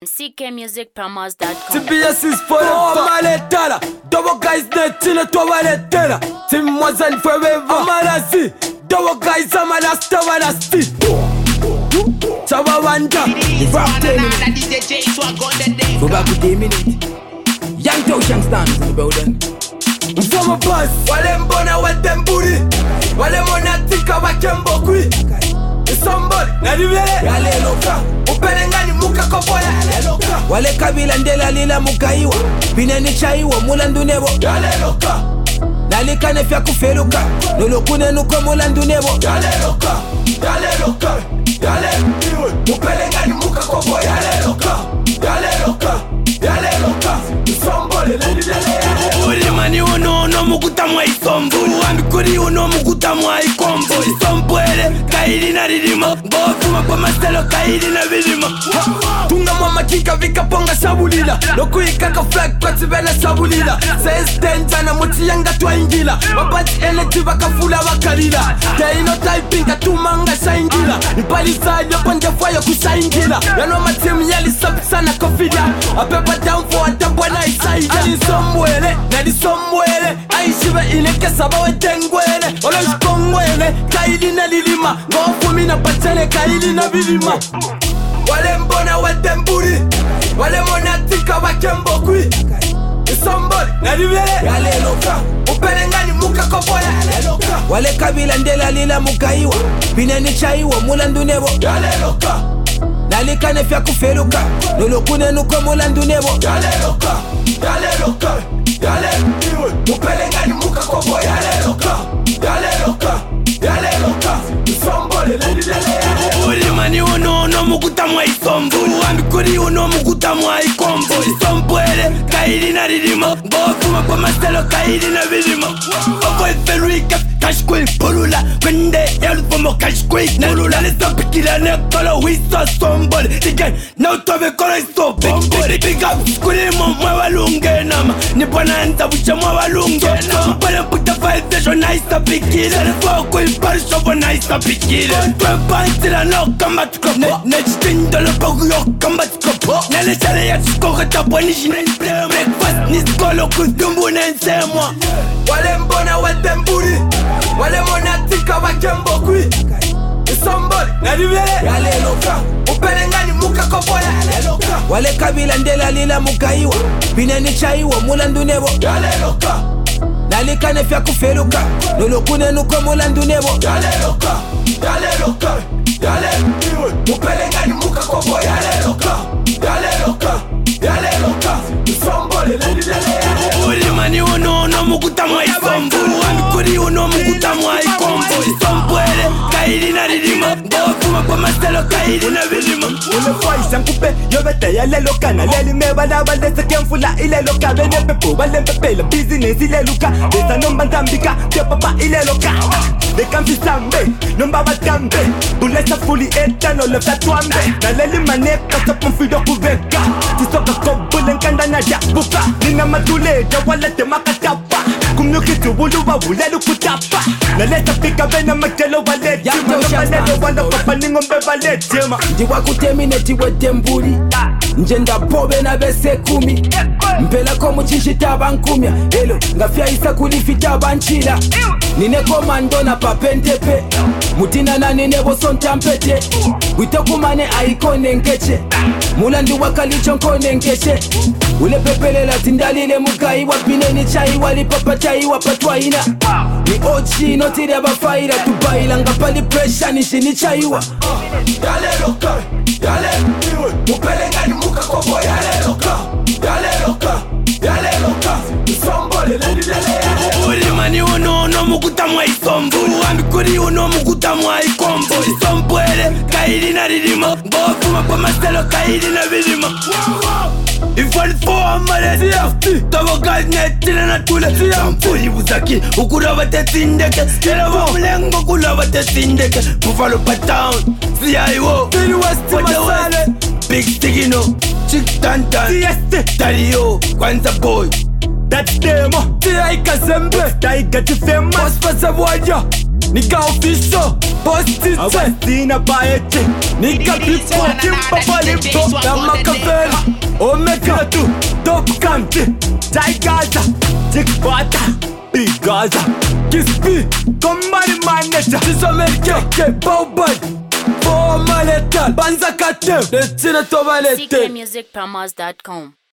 ckmusicpromos.com. TBS is for Maletala. Double guys netina toiletela. Tim wasn't forever. Amalasi. Double guys amalasta walasti. Chawawanda. Go back with 10 minutes. Young Tosh Young Stans in the building. From a bus. Wale mbona wete mburi. Wale mona tika wakembokwi. Somebody, narivele Yale loka Upelengani muka koboya Yale loka Wale kabila ndela lila mukaiwa Pineni chaiwa mulandu nebo Yale loka Nalika nefya kufeluka Nulukune nuko mulandu nebo Yale loka Yale loka Yale Upelengani muka koboya Yale loka Yale loka Yale loka Somebody, narivele Ulimani uno mukutamwa isombu Amikuri uno mukutamwa ikombo Isombwele kaili na ririma Bofuma kwa maselo kaili na virima Tunga mama kika vika ponga sabulila Loku ikaka flag kwa tibene sabulila Says tenja muti yanga twaingila Wabati energy wakafula wakalila There no typing atumanga shaingila Nipalisa yopanja fwayo kushaingila Yano matimu yali sabi sana kofida Apepa down for atabwana isaida Alisomwele Nadisomwele Aishive ineke sabawe tengwele Olo shkongwele Kaili na lilima Ngofumi na pachele kaili na vilima Wale mbona wete mburi Wale mona tika wakembokwi Somebody, narivele Yale loka Upelengani muka koboya Yale loka Wale kabila ndela lila mukaiwa Pineni chaiwa mulandu nebo Yale loka Nalika nefya kufeluka Nulukune nuko mulandu nebo Yale loka Yale loka Yale Upelengani muka koboya Yale loka Yale loka Yale loka Somebody, narivele Ulimani uno mukutamwa isombu Amikuri uno mukutamwa ikombo Isombwele kaili na ririma Bofuma kwa maselo kaili na virima Opo iferuika kashkwi pulula Kwende yalupomo kashkwi pulula Nisopikila nekolo wiso sombole Again, na utobe kola iso bombole Big up, kurimo mwa walungenama Nipwana nza bucha mwa walungenama Mpale mputa faizesho na isapikile Nifoko iparishobo na isapikile Twempansila no kamba tukopo Nechitindolo bogu yo kamba tukopo Nalechale ya tukoka tapo nishi Breakfast niskolo kuzumbu nensemwa Wale mbona wete mburi Wale mona tika wakembokwi Somebody, narivele Yale loka Upelengani muka koboya Yale loka Wale kabila ndela lila mukaiwa Pineni chaiwa mulandu nebo Yale loka Nalika nefya kufeluka Nulukune nuko mulandu nebo Yale loka Yale loka Yale Upelengani muka koboya Yale loka Yale loka Yale loka Somebody, narivele Ulimani uno mukutamwa isombu Amikuri uno mukutamwa ikombo Isombwele kaili na ririma Bofuma kwa maselo kaili na virima Ulefaisha nkupe yobete ya lelo kana Leli mebala balese kemfula ile loka Bene pepo bale mpepela business ile luka Besa nomba nzambika kepapa ile loka Bekampi sambe nomba batambe Bulesa fuli eta no lefta tuambe Na leli maneka sopo mfido kuveka Tisoka kobule nkanda na jabuka Nina matuleja walete makatapa Kumnukitu bulu wa ulelu kutapa Na leta pika bena makelo walete Manelo wanda papa ningombe walete Ndiwa kutemineti wete mburi Njenda pobe na bese kumi Mpela komu chinshita bankumya Elo ngafya isa kulifita banchila Nine komando na papentepe Mutina na nine bosonta mpete Wito kumane aikone nkeche Mulandi wakalicho nkone nkeche Ule pepelela tindalile mukai wapineni chai wali papa chai wapatwaina Ni ochi notiri abafaira tubaila ngapali pressure nishini chaiwa Yale loka Yale Upelengani muka koboya Yale loka Yale loka Yale loka Somebody, narivele Ulimani uno mukutamwa isombu Amikuri uno mukutamwa ikombo Isombwele kaili na ririma Bofuma kwa maselo kaili na virima Ifali fo amale CFT Tavo guys netile na tule Sampuli buzaki ukura batesindeke Tela wa mlengo kula batesindeke Buffalo Patown CIO Phil West Masale Big Stigino Chick Tantan CST Dario Kwanza boy That's demo Tia ikazembe Taiga tifema Pospasa voya Nika official Postitse Awasina baete Nika bifo Kimpa balipo Na makaveli Batu, Top Country, Gaza, Chick Butter, Big Gaza, Kispi, Combine Manager, This American, Baubad, For Maletal, Banza Katem, the Tina Tovalete. CKmusicpromos.com